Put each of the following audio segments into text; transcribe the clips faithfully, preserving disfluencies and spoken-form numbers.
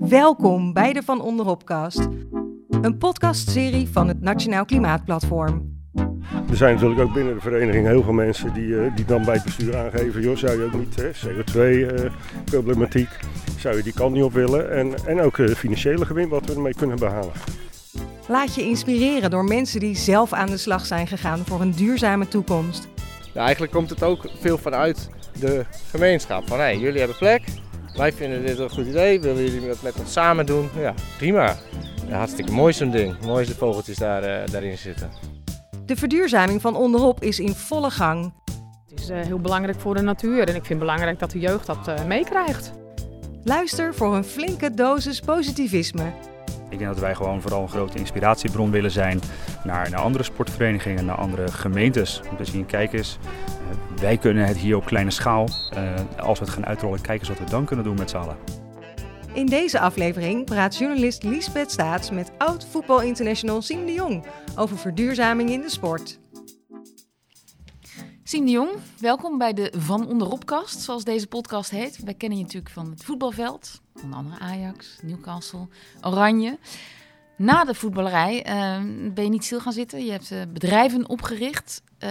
Welkom bij de Van Onderopcast, een podcastserie van het Nationaal Klimaatplatform. Er zijn natuurlijk ook binnen de vereniging heel veel mensen die, uh, die dan bij het bestuur aangeven, joh, zou je ook niet, hè, C O twee problematiek, uh, zou je die kant niet op willen en, en ook uh, financiële gewin wat we ermee kunnen behalen. Laat je inspireren door mensen die zelf aan de slag zijn gegaan voor een duurzame toekomst. Ja, eigenlijk komt het ook veel vanuit de gemeenschap. Van, hey, jullie hebben plek, wij vinden dit een goed idee, willen jullie dat met ons samen doen? Ja, prima. Ja, hartstikke mooi zo'n ding. Mooi als de vogeltjes daar, uh, daarin zitten. De verduurzaming van onderop is in volle gang. Het is uh, heel belangrijk voor de natuur en ik vind het belangrijk dat de jeugd dat uh, meekrijgt. Luister voor een flinke dosis positivisme. Ik denk dat wij gewoon vooral een grote inspiratiebron willen zijn naar, naar andere sportverenigingen, naar andere gemeentes. Om te zien, kijk eens, uh, wij kunnen het hier op kleine schaal. Uh, als we het gaan uitrollen, kijk eens wat we dan kunnen doen met z'n allen. In deze aflevering praat journalist Liesbeth Staats met oud-voetbalinternational Siem de Jong over verduurzaming in de sport. Siem de Jong, welkom bij de Van Onderopcast, zoals deze podcast heet. Wij kennen je natuurlijk van het voetbalveld, onder andere Ajax, Newcastle, Oranje. Na de voetballerij uh, ben je niet stil gaan zitten. Je hebt uh, bedrijven opgericht uh,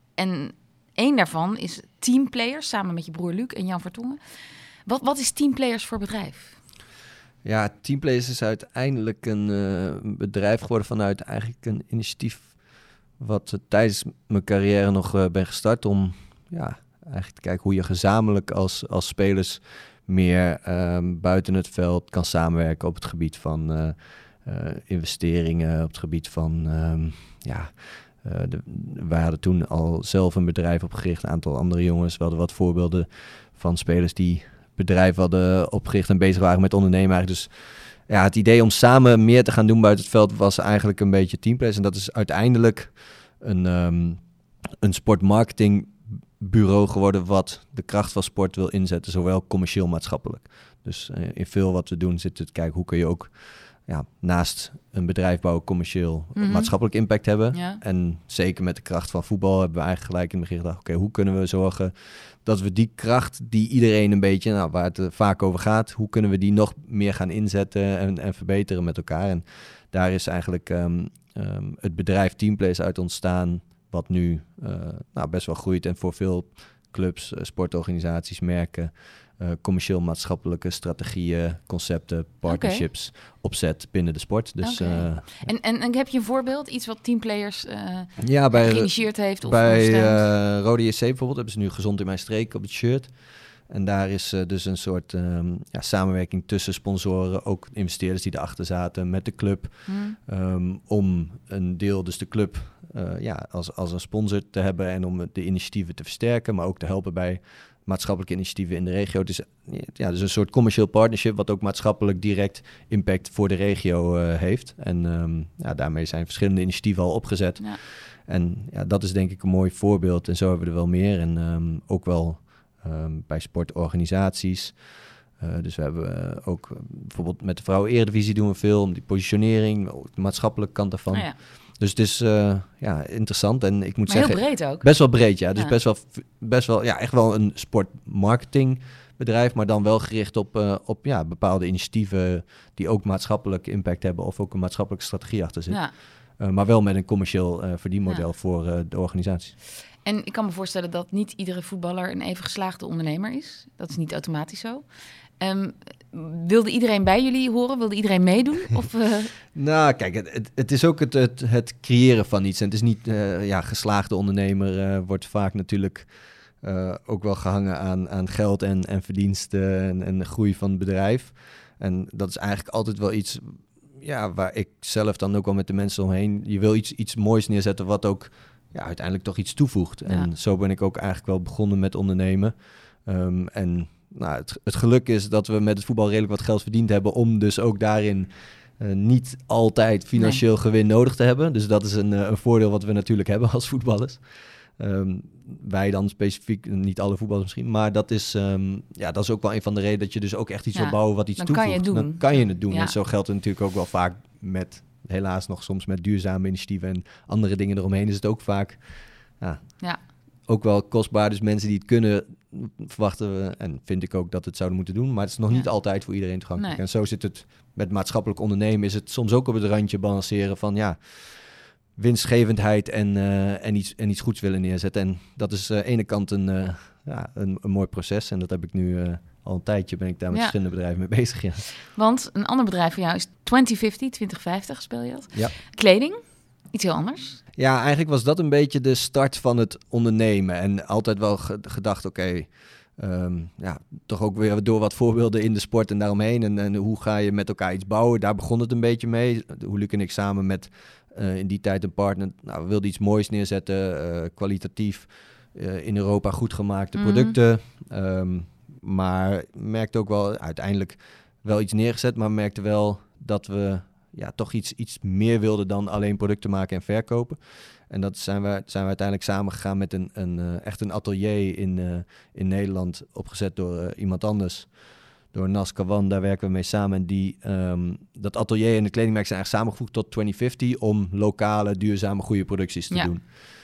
en één daarvan is Teamplayers, samen met je broer Luc en Jan Vertongen. Wat, wat is Teamplayers voor bedrijf? Ja, Teamplayers is uiteindelijk een uh, bedrijf geworden vanuit eigenlijk een initiatief wat uh, tijdens mijn carrière nog uh, ben gestart om ja, eigenlijk te kijken hoe je gezamenlijk als, als spelers meer um, buiten het veld kan samenwerken op het gebied van uh, uh, investeringen, op het gebied van um, ja, uh, de, wij hadden toen al zelf een bedrijf opgericht, een aantal andere jongens. We hadden wat voorbeelden van spelers die bedrijf hadden opgericht en bezig waren met ondernemen. Dus ja, het idee om samen meer te gaan doen buiten het veld was eigenlijk een beetje Teamplayers. En dat is uiteindelijk een, um, een sportmarketingbureau geworden wat de kracht van sport wil inzetten, zowel commercieel maatschappelijk. Dus uh, in veel wat we doen zitten te kijken hoe kun je ook ja, naast een bedrijf bouwen commercieel mm-hmm. maatschappelijk impact hebben. Ja. En zeker met de kracht van voetbal hebben we eigenlijk gelijk in het begin gedacht, oké, okay, hoe kunnen we zorgen dat we die kracht die iedereen een beetje, nou, waar het uh, vaak over gaat, hoe kunnen we die nog meer gaan inzetten en, en verbeteren met elkaar. En daar is eigenlijk um, um, het bedrijf Teamplayers uit ontstaan, wat nu uh, nou, best wel groeit en voor veel clubs, uh, sportorganisaties, merken, Uh, commercieel-maatschappelijke strategieën, concepten, partnerships okay. opzet binnen de sport. Dus, okay. uh, en, en, en heb je een voorbeeld? Iets wat Teamplayers uh, ja, bij, geïnitieerd heeft? Of bij uh, Rode J C bijvoorbeeld hebben ze nu Gezond in mijn streek op het shirt. En daar is uh, dus een soort um, ja, samenwerking tussen sponsoren, ook investeerders die erachter zaten met de club. Hmm. Um, om een deel, dus de club, uh, ja, als, als een sponsor te hebben en om de initiatieven te versterken, maar ook te helpen bij maatschappelijke initiatieven in de regio. Het is ja, dus een soort commercieel partnership wat ook maatschappelijk direct impact voor de regio uh, heeft. En um, ja, daarmee zijn verschillende initiatieven al opgezet. Ja. En ja, dat is denk ik een mooi voorbeeld. En zo hebben we er wel meer. En um, ook wel um, bij sportorganisaties. Uh, dus we hebben uh, ook uh, bijvoorbeeld met de Vrouwen Eredivisie doen we veel om die positionering, ook de maatschappelijke kant daarvan. Oh ja. Dus het is uh, ja, interessant en ik moet maar zeggen... heel breed ook. Best wel breed, ja. Dus ja. best wel, best wel, ja, echt wel een sportmarketingbedrijf, maar dan wel gericht op, uh, op ja, bepaalde initiatieven die ook maatschappelijk impact hebben of ook een maatschappelijke strategie achter zit. Ja. Uh, maar wel met een commercieel uh, verdienmodel ja. voor uh, de organisatie. En ik kan me voorstellen dat niet iedere voetballer een even geslaagde ondernemer is. Dat is niet automatisch zo. Um, wilde iedereen bij jullie horen? Wilde iedereen meedoen? Of, uh... nou, kijk, het, het, het is ook het, het, het creëren van iets. En het is niet, uh, ja, geslaagde ondernemer uh, wordt vaak natuurlijk uh, ook wel gehangen aan, aan geld en, en verdiensten en, en de groei van het bedrijf. En dat is eigenlijk altijd wel iets, ja, waar ik zelf dan ook wel met de mensen omheen, je wil iets, iets moois neerzetten wat ook ja, uiteindelijk toch iets toevoegt. Ja. En zo ben ik ook eigenlijk wel begonnen met ondernemen. Um, en Nou, het, het geluk is dat we met het voetbal redelijk wat geld verdiend hebben om dus ook daarin uh, niet altijd financieel nee. gewin nodig te hebben. Dus dat is een, uh, een voordeel wat we natuurlijk hebben als voetballers. Um, wij dan specifiek, niet alle voetballers misschien, maar dat is, um, ja, dat is ook wel een van de redenen dat je dus ook echt iets ja, wil bouwen wat iets dan toevoegt. Kan je doen. Dan kan je het doen. Ja. En zo geldt het natuurlijk ook wel vaak met, helaas nog soms met duurzame initiatieven en andere dingen eromheen is het ook vaak, ja, ja. ook wel kostbaar. Dus mensen die het kunnen verwachten we en vind ik ook dat het zouden moeten doen. Maar het is nog Ja. niet altijd voor iedereen toegankelijk. Nee. En zo zit het met maatschappelijk ondernemen. Is het soms ook op het randje balanceren van ja, winstgevendheid en, uh, en, iets, en iets goeds willen neerzetten. En dat is aan uh, de ene kant een, uh, ja, een, een mooi proces. En dat heb ik nu uh, al een tijdje, ben ik daar met Ja. verschillende bedrijven mee bezig. Ja. Want een ander bedrijf van jou is twintig vijftig, twintig vijftig speel je dat. Ja. Kleding, iets heel anders. Ja, eigenlijk was dat een beetje de start van het ondernemen. En altijd wel ge- gedacht, oké, okay, um, ja, toch ook weer door wat voorbeelden in de sport en daaromheen. En, en hoe ga je met elkaar iets bouwen? Daar begon het een beetje mee. Hoe Luc en ik samen met uh, in die tijd een partner, nou, we wilden iets moois neerzetten, uh, kwalitatief, uh, in Europa goed gemaakte Mm-hmm. producten. Um, maar merkte ook wel uiteindelijk wel iets neergezet, maar merkte wel dat we ja, toch iets, iets meer wilden dan alleen producten maken en verkopen. En dat zijn we, zijn we uiteindelijk samengegaan met een, een, uh, echt een atelier in, uh, in Nederland, opgezet door uh, iemand anders. Door Nas Kawan, daar werken we mee samen. En die, um, dat atelier en de kledingmerk zijn eigenlijk samengevoegd tot twintig vijftig om lokale, duurzame, goede producties te Ja. doen.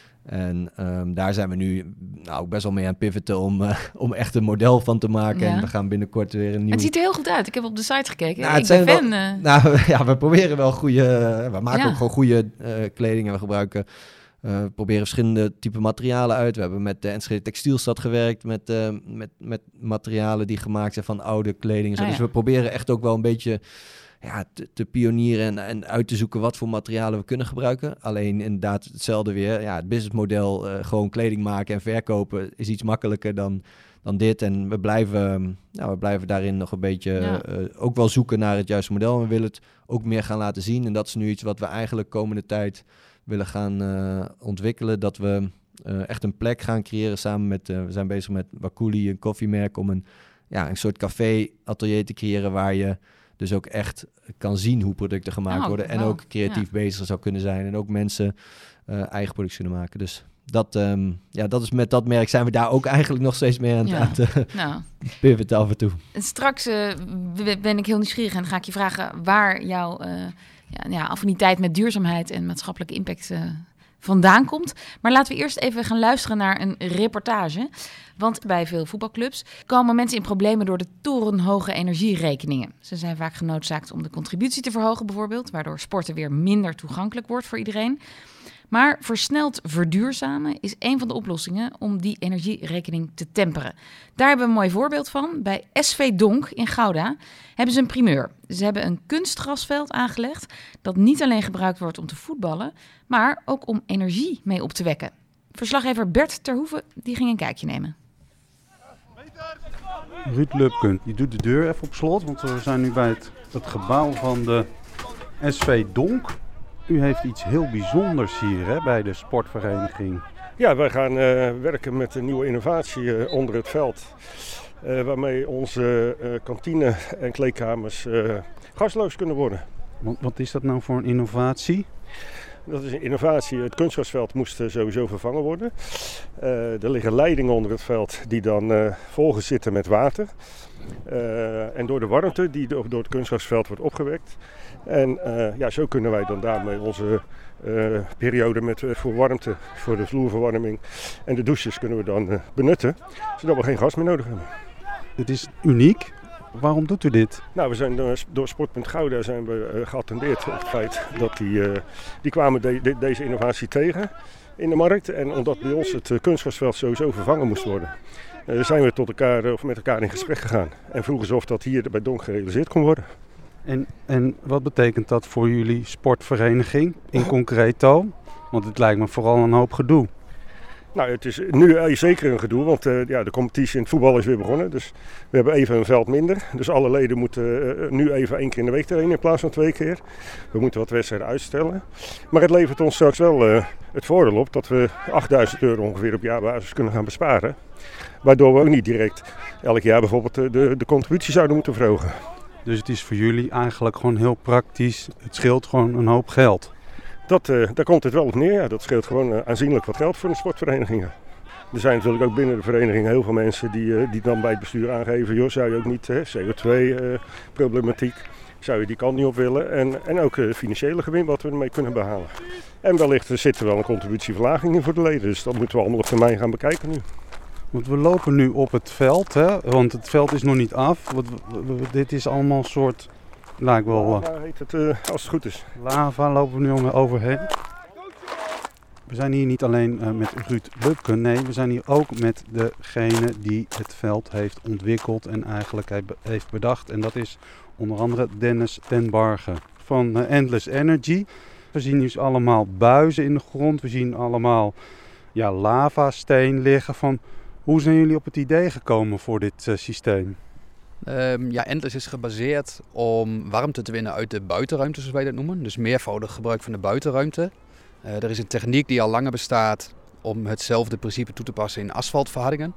En um, daar zijn we nu nou, ook best wel mee aan het pivoten om, uh, om echt een model van te maken. Ja. En we gaan binnenkort weer een nieuw... Het ziet er heel goed uit. Ik heb op de site gekeken. Nou, ik het ben zijn fan. wel- eh. Nou ja, we proberen wel goede... We maken Ja. ook gewoon goede uh, kleding en we gebruiken... Uh, we proberen verschillende type materialen uit. We hebben met de Enschede Textielstad gewerkt met, uh, met, met materialen die gemaakt zijn van oude kleding. En zo. Ah, Dus ja. we proberen echt ook wel een beetje ja, te, te pionieren en, en uit te zoeken wat voor materialen we kunnen gebruiken. Alleen inderdaad hetzelfde weer. Ja, het businessmodel, uh, gewoon kleding maken en verkopen is iets makkelijker dan, dan dit. En we blijven, nou, we blijven daarin nog een beetje Ja. uh, ook wel zoeken naar het juiste model. En we willen het ook meer gaan laten zien. En dat is nu iets wat we eigenlijk komende tijd willen gaan uh, ontwikkelen. Dat we uh, echt een plek gaan creëren samen met... Uh, we zijn bezig met Wakuli, een koffiemerk, om een, ja, een soort café-atelier te creëren waar je dus ook echt kan zien hoe producten gemaakt Oh, worden. En wow. ook creatief bezig zou kunnen zijn. En ook mensen uh, eigen producten kunnen maken. Dus dat, um, ja, dat is met dat merk zijn we daar ook eigenlijk nog steeds mee aan, Ja. aan te Nou, pivoten af en toe. straks uh, w- ben ik heel nieuwsgierig en ga ik je vragen waar jouw uh, ja, ja, affiniteit met duurzaamheid en maatschappelijke impact uh, vandaan komt. Maar laten we eerst even gaan luisteren naar een reportage. Want bij veel voetbalclubs komen mensen in problemen door de torenhoge energierekeningen. Ze zijn vaak genoodzaakt om de contributie te verhogen bijvoorbeeld, waardoor sporten weer minder toegankelijk wordt voor iedereen. Maar versneld verduurzamen is een van de oplossingen om die energierekening te temperen. Daar hebben we een mooi voorbeeld van. Bij S V Donk in Gouda hebben ze een primeur. Ze hebben een kunstgrasveld aangelegd dat niet alleen gebruikt wordt om te voetballen, maar ook om energie mee op te wekken. Verslaggever Bert Terhoeven die ging een kijkje nemen. Ruud Lupken, die doet de deur even op slot, want we zijn nu bij het, het gebouw van de S V Donk. U heeft iets heel bijzonders hier hè, bij de sportvereniging. Ja, wij gaan uh, werken met een nieuwe innovatie uh, onder het veld. Uh, waarmee onze uh, kantine en kleedkamers uh, gasloos kunnen worden. Want, wat is dat nou voor een innovatie? Dat is een innovatie. Het kunstgrasveld moest uh, sowieso vervangen worden. Uh, er liggen leidingen onder het veld die dan uh, volgens zitten met water. Uh, en door de warmte die door, door het kunstgrasveld wordt opgewekt. En uh, ja, zo kunnen wij dan daarmee onze uh, periode met, uh, voor warmte, voor de vloerverwarming en de douches kunnen we dan uh, benutten. Zodat we geen gas meer nodig hebben. Dit is uniek. Waarom doet u dit? Nou, we zijn door, door Sportpunt Gouda zijn we uh, geattendeerd op het feit dat die, uh, die kwamen de, de, deze innovatie tegen in de markt. En omdat bij ons het uh, kunstgrasveld sowieso vervangen moest worden, uh, zijn we tot elkaar, uh, of met elkaar in gesprek gegaan. En vroegen ze of dat hier bij Donk gerealiseerd kon worden. En, en wat betekent dat voor jullie sportvereniging in concreto? Want het lijkt me vooral een hoop gedoe. Nou, het is nu zeker een gedoe, want uh, ja, de competitie in het voetbal is weer begonnen. Dus we hebben even een veld minder. Dus alle leden moeten uh, nu even één keer in de week trainen in plaats van twee keer. We moeten wat wedstrijden uitstellen. Maar het levert ons straks wel uh, het voordeel op dat we achtduizend euro ongeveer op jaarbasis kunnen gaan besparen. Waardoor we ook niet direct elk jaar bijvoorbeeld de, de, de contributie zouden moeten verhogen. Dus het is voor jullie eigenlijk gewoon heel praktisch. Het scheelt gewoon een hoop geld. Dat, uh, daar komt het wel op neer. Ja. Dat scheelt gewoon uh, aanzienlijk wat geld voor de sportverenigingen. Er zijn natuurlijk ook binnen de vereniging heel veel mensen die, uh, die dan bij het bestuur aangeven, joh, zou je ook niet uh, C O twee problematiek, uh, zou je die kant niet op willen. En, en ook uh, financiële gewin wat we ermee kunnen behalen. En wellicht er zit er wel een contributieverlaging in voor de leden. Dus dat moeten we allemaal op termijn gaan bekijken nu. Want we lopen nu op het veld, hè? Want het veld is nog niet af. Wat, w- w- dit is allemaal een soort, lijkt wel, uh, Lava heet het uh, als het goed is. lava, lopen we nu om overheen. We zijn hier niet alleen uh, met Ruud Lubke, nee, we zijn hier ook met degene die het veld heeft ontwikkeld en eigenlijk heeft bedacht. En dat is onder andere Dennis ten Barge van uh, Endless Energy. We zien dus allemaal buizen in de grond, we zien allemaal ja, lavasteen liggen. Van, hoe zijn jullie op het idee gekomen voor dit uh, systeem? Um, ja, Endless is gebaseerd om warmte te winnen uit de buitenruimte, zoals wij dat noemen. Dus meervoudig gebruik van de buitenruimte. Uh, er is een techniek die al langer bestaat om hetzelfde principe toe te passen in asfaltverhardingen.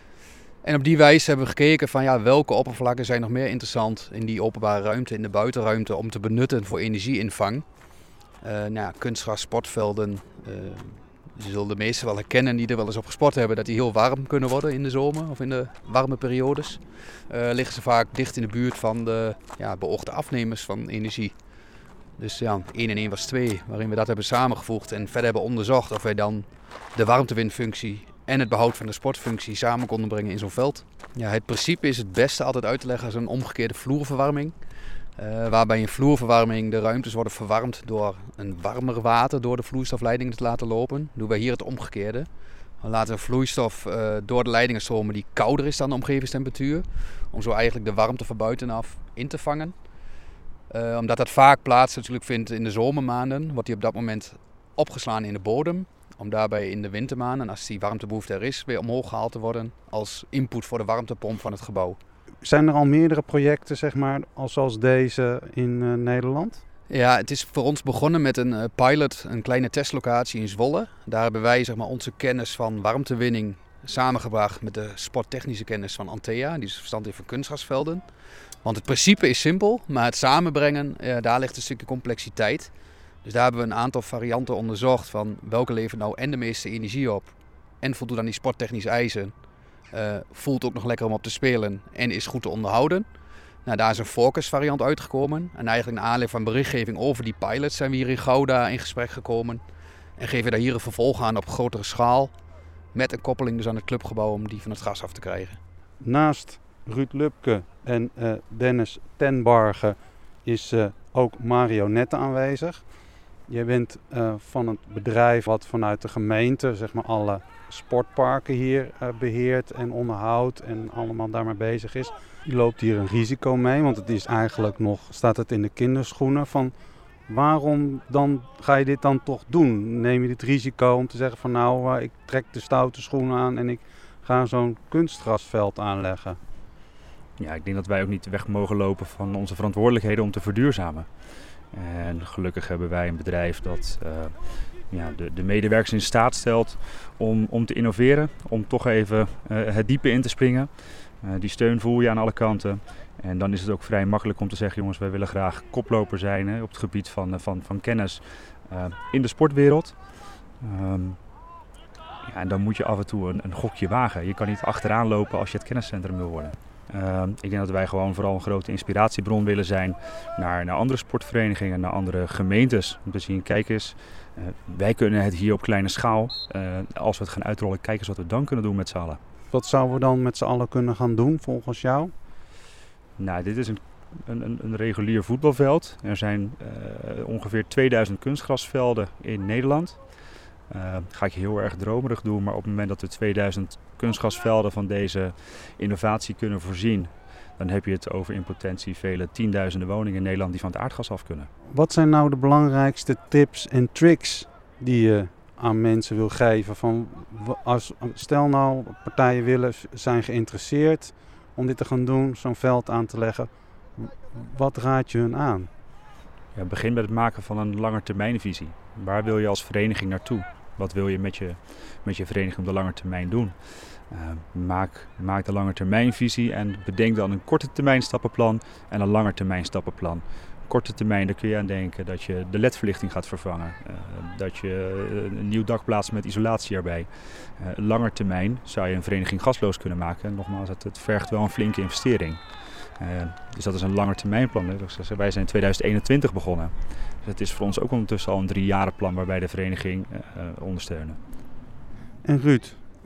En op die wijze hebben we gekeken van ja, welke oppervlakken zijn nog meer interessant in die openbare ruimte, in de buitenruimte, om te benutten voor energieinvang. Uh, nou ja, kunstgras, sportvelden, uh, je zult de meesten wel herkennen die er wel eens op gesport hebben, dat die heel warm kunnen worden in de zomer of in de warme periodes. Uh, liggen ze vaak dicht in de buurt van de ja, beoogde afnemers van energie. Dus ja, één en één was twee, waarin we dat hebben samengevoegd en verder hebben onderzocht of wij dan de warmtewinfunctie en het behoud van de sportfunctie samen konden brengen in zo'n veld. Ja, het principe is het beste altijd uit te leggen als een omgekeerde vloerverwarming. Uh, waarbij in vloerverwarming de ruimtes worden verwarmd door een warmer water door de vloeistofleidingen te laten lopen. Doen wij hier het omgekeerde. We laten een vloeistof uh, door de leidingen stromen die kouder is dan de omgevingstemperatuur. Om zo eigenlijk de warmte van buitenaf in te vangen. Uh, omdat dat vaak plaats natuurlijk vindt in de zomermaanden, wordt die op dat moment opgeslagen in de bodem. Om daarbij in de wintermaanden, als die warmtebehoefte er is, weer omhoog gehaald te worden als input voor de warmtepomp van het gebouw. Zijn er al meerdere projecten, zeg maar, zoals deze in uh, Nederland? Ja, het is voor ons begonnen met een uh, pilot, een kleine testlocatie in Zwolle. Daar hebben wij zeg maar, onze kennis van warmtewinning samengebracht met de sporttechnische kennis van Antea. Die is verstand heeft van kunstgrasvelden. Want het principe is simpel, maar het samenbrengen, ja, daar ligt een stukje complexiteit. Dus daar hebben we een aantal varianten onderzocht van welke levert nou en de meeste energie op en voldoet aan die sporttechnische eisen. Uh, voelt ook nog lekker om op te spelen en is goed te onderhouden. Nou, daar is een focus variant uitgekomen. En eigenlijk naar aanleiding van berichtgeving over die pilots zijn we hier in Gouda in gesprek gekomen. En geven daar hier een vervolg aan op grotere schaal. Met een koppeling dus aan het clubgebouw om die van het gas af te krijgen. Naast Ruud Lubke en uh, Dennis ten Barge is uh, ook Mario Nette aanwezig. Jij bent uh, van het bedrijf wat vanuit de gemeente zeg maar, alle sportparken hier uh, beheert en onderhoudt en allemaal daarmee bezig is. Je loopt hier een risico mee, want het is eigenlijk nog, staat het in de kinderschoenen van waarom dan ga je dit dan toch doen? Neem je dit risico om te zeggen van nou, uh, ik trek de stoute schoenen aan en ik ga zo'n kunstgrasveld aanleggen? Ja, ik denk dat wij ook niet weg mogen lopen van onze verantwoordelijkheden om te verduurzamen. En gelukkig hebben wij een bedrijf dat uh, ja, de, de medewerkers in staat stelt om, om te innoveren. Om toch even uh, het diepe in te springen. Uh, die steun voel je aan alle kanten. En dan is het ook vrij makkelijk om te zeggen, jongens, wij willen graag koploper zijn hè, op het gebied van, van, van kennis uh, in de sportwereld. Um, ja, en dan moet je af en toe een, een gokje wagen. Je kan niet achteraan lopen als je het kenniscentrum wil worden. Uh, ik denk dat wij gewoon vooral een grote inspiratiebron willen zijn naar, naar andere sportverenigingen, naar andere gemeentes. Om te zien, kijk eens, uh, wij kunnen het hier op kleine schaal. Uh, als we het gaan uitrollen, kijk eens wat we dan kunnen doen met z'n allen. Wat zouden we dan met z'n allen kunnen gaan doen volgens jou? Nou, dit is een, een, een regulier voetbalveld. Er zijn uh, ongeveer tweeduizend kunstgrasvelden in Nederland. Uh, ga ik heel erg dromerig doen, maar op het moment dat we tweeduizend kunstgrasvelden van deze innovatie kunnen voorzien, dan heb je het over in potentie vele tienduizenden woningen in Nederland die van het aardgas af kunnen. Wat zijn nou de belangrijkste tips en tricks die je aan mensen wil geven? Van als, stel nou, partijen willen, zijn geïnteresseerd om dit te gaan doen, zo'n veld aan te leggen. Wat raad je hun aan? Ja, begin met het maken van een langetermijnvisie. Waar wil je als vereniging naartoe? Wat wil je met je, met je vereniging op de lange termijn doen? Uh, maak, maak de langetermijnvisie en bedenk dan een korte termijn stappenplan en een langetermijn stappenplan. Korte termijn, daar kun je aan denken dat je de L E D-verlichting gaat vervangen. Uh, dat je een nieuw dak plaatst met isolatie erbij. Uh, langer termijn zou je een vereniging gasloos kunnen maken. En nogmaals, het, het vergt wel een flinke investering. Uh, dus dat is een langetermijnplan. Hè. Wij zijn in tweeduizend eenentwintig begonnen. Dus het is voor ons ook ondertussen al een driejarenplan waarbij de vereniging uh, ondersteunen. En Ruud,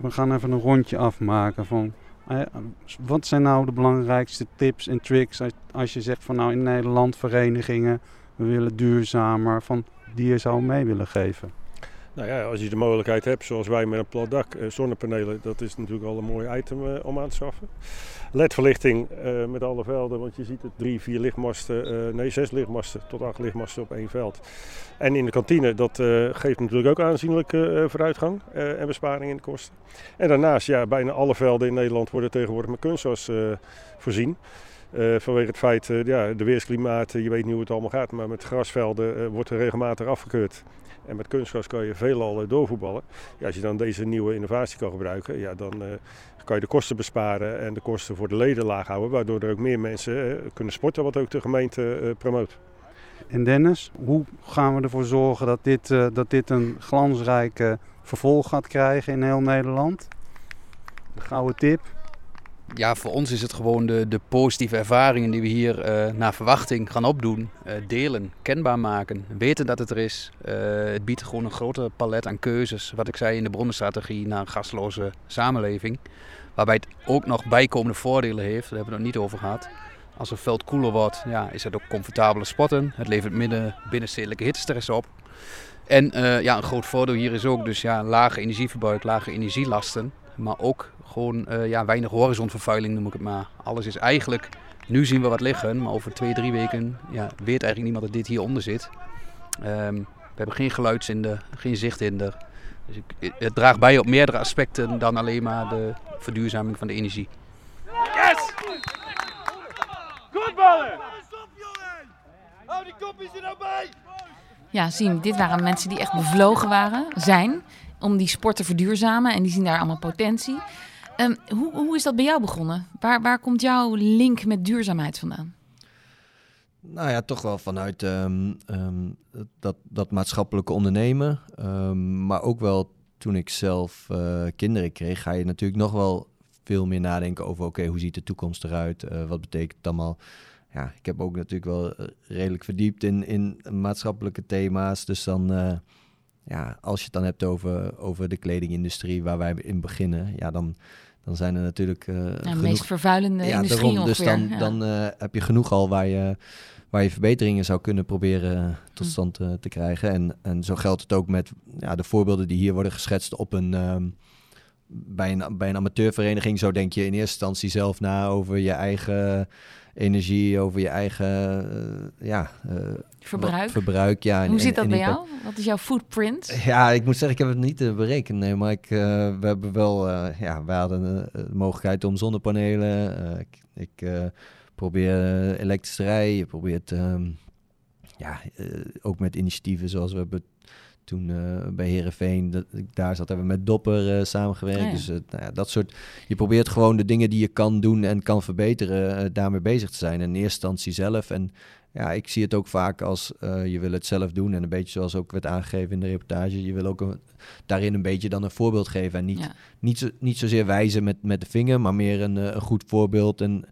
we gaan even een rondje afmaken van... Eh, wat zijn nou de belangrijkste tips en tricks als, als je zegt van nou in Nederland verenigingen, we willen duurzamer, van die je zou mee willen geven? Nou ja, als je de mogelijkheid hebt, zoals wij met een plat dak, uh, zonnepanelen, dat is natuurlijk al een mooi item uh, om aan te schaffen. L E D-verlichting uh, met alle velden, want je ziet het drie, vier lichtmasten, uh, nee zes lichtmasten tot acht lichtmasten op één veld. En in de kantine, dat uh, geeft natuurlijk ook aanzienlijke uh, vooruitgang uh, en besparing in de kosten. En daarnaast, ja, bijna alle velden in Nederland worden tegenwoordig met kunstgras uh, voorzien. Uh, vanwege het feit, uh, ja, de weersklimaat, uh, je weet niet hoe het allemaal gaat, maar met grasvelden uh, wordt er regelmatig afgekeurd. En met kunstgras kan je veelal uh, doorvoetballen. Ja, als je dan deze nieuwe innovatie kan gebruiken, ja, dan uh, kan je de kosten besparen en de kosten voor de leden laag houden, waardoor er ook meer mensen uh, kunnen sporten, wat ook de gemeente uh, promoot. En Dennis, hoe gaan we ervoor zorgen dat dit, uh, dat dit een glansrijke vervolg gaat krijgen in heel Nederland? Een gouden tip. Ja, voor ons is het gewoon de, de positieve ervaringen die we hier uh, naar verwachting gaan opdoen. Uh, delen, kenbaar maken, weten dat het er is. Uh, het biedt gewoon een groter palet aan keuzes. Wat ik zei in de bronnenstrategie naar een gasloze samenleving. Waarbij het ook nog bijkomende voordelen heeft, daar hebben we het nog niet over gehad. Als een veld koeler wordt, ja, is het ook comfortabeler sporten. Het levert minder binnenstedelijke hittestress op. En uh, ja, een groot voordeel hier is ook dus ja, lage energieverbruik, lage energielasten. Maar ook gewoon uh, ja, weinig horizonvervuiling noem ik het maar. Alles is eigenlijk, nu zien we wat liggen, maar over twee, drie weken ja, weet eigenlijk niemand dat dit hieronder zit. Um, we hebben geen geluidshinder, geen zichthinder. Dus ik, het draagt bij op meerdere aspecten dan alleen maar de verduurzaming van de energie. Yes! Goed ballen! Stop jongen! Hou die kopjes er nou bij! Ja, Siem, dit waren mensen die echt bevlogen waren, zijn, om die sport te verduurzamen. En die zien daar allemaal potentie. Um, hoe, hoe is dat bij jou begonnen? Waar, waar komt jouw link met duurzaamheid vandaan? Nou ja, toch wel vanuit um, um, dat, dat maatschappelijke ondernemen. Um, maar ook wel toen ik zelf uh, kinderen kreeg, ga je natuurlijk nog wel veel meer nadenken over, oké, okay, hoe ziet de toekomst eruit? Uh, wat betekent het allemaal? Ja, ik heb ook natuurlijk wel redelijk verdiept in, in maatschappelijke thema's. Dus dan, uh, ja, als je het dan hebt over, over de kledingindustrie waar wij in beginnen, ja, dan, dan zijn er natuurlijk uh, ja, de genoeg... meest vervuilende ja, industrie daarom, ongeveer. Dus dan, ja. dan uh, heb je genoeg al waar je, waar je verbeteringen zou kunnen proberen tot stand uh, te krijgen. En, en zo geldt het ook met ja, de voorbeelden die hier worden geschetst op een... Um, bij een, bij een amateurvereniging. Zo denk je in eerste instantie zelf na over je eigen energie, over je eigen uh, ja, uh, verbruik. verbruik ja, Hoe en, zit dat en, bij en jou? Wat is jouw footprint? Ja, ik moet zeggen, ik heb het niet uh, berekend. Nee, maar ik, uh, we hebben wel, uh, ja, we hadden uh, de mogelijkheid om zonnepanelen. Uh, ik ik uh, probeer uh, elektrisch te rijden. Je probeert um, ja, uh, ook met initiatieven zoals we hebben toen uh, bij Heerenveen, dat, daar zat hebben we met Dopper uh, samengewerkt. Oh ja. Dus uh, nou ja, dat soort, je probeert gewoon de dingen die je kan doen en kan verbeteren, uh, daarmee bezig te zijn. En in eerste instantie zelf. En ja, ik zie het ook vaak als uh, je wil het zelf doen. En een beetje zoals ook werd aangegeven in de reportage. Je wil ook een, daarin een beetje dan een voorbeeld geven. En niet, ja. niet, zo, niet zozeer wijzen met, met de vinger, maar meer een, een goed voorbeeld. En